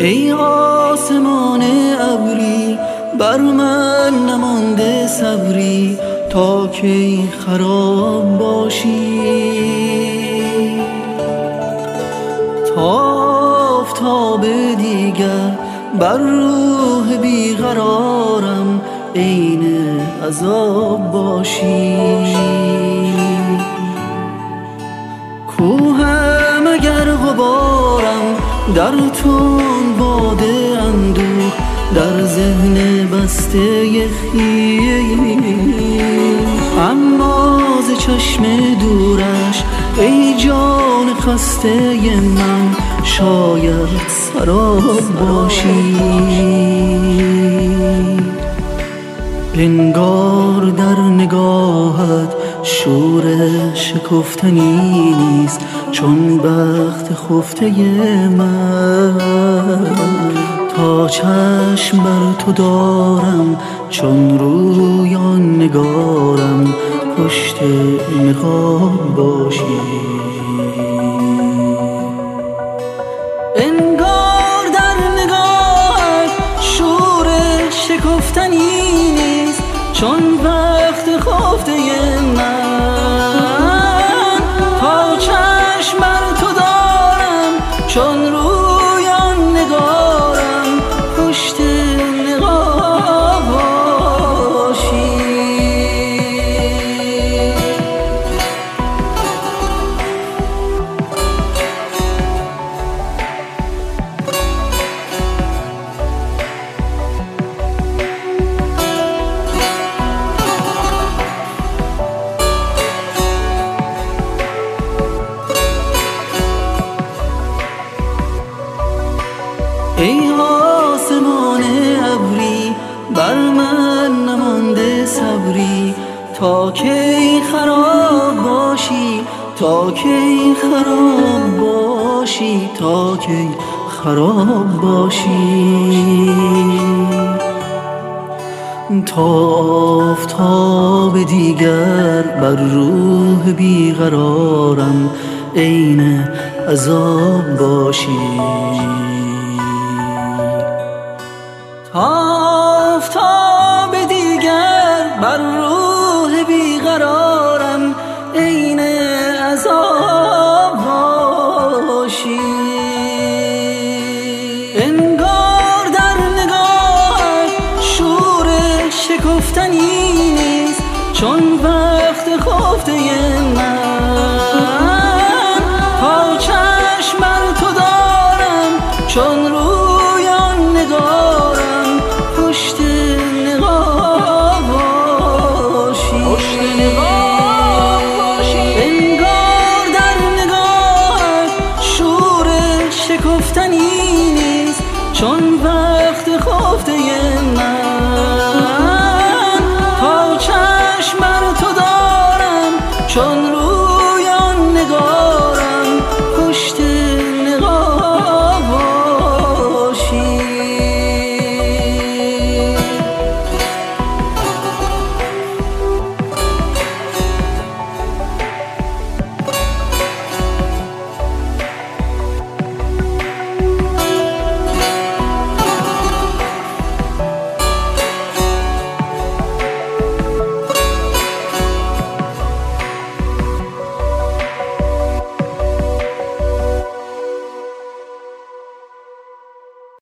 ای آسمان ابری بر من نمانده صبری تا کی خراب باشی. تا آفتاب دیگر بر روح بیقرارم عین عذاب باشی. کوهم اگر غبارم در تون باده اندوه در ذهن بسته خیل، اما ز چشم دورش ای جان خسته من شاید سراب باشی. انگار در نگاهت شور شکفتنی نیست چون بخت خفته من. تا چشم بر تو دارم چون رویان نگارم پشت نقاب باشی. انگار در نگاهت شور شکفتنی نیست چون وقت خفته من. تا چشم بر تو دارم چون رویان نگارم پشت نقاب باشی. ای آسمان ابری بر من نمانده صبری تا کی خراب باشی. تا کی خراب باشی. تا کی خراب باشی. تا آفتاب دیگر بر روح بیقرارم عین عذاب باشی. آفتاب دیگر بر روح بیقرارم عین عذاب باشی. انگار در نگاهت شور شکفتنی نیست چون وقت خفته من. تا چشم بر تو دارم چون رویان نگارم پشت نقاب باشی. انگار در نگاهت شور شکفتنی نیست چون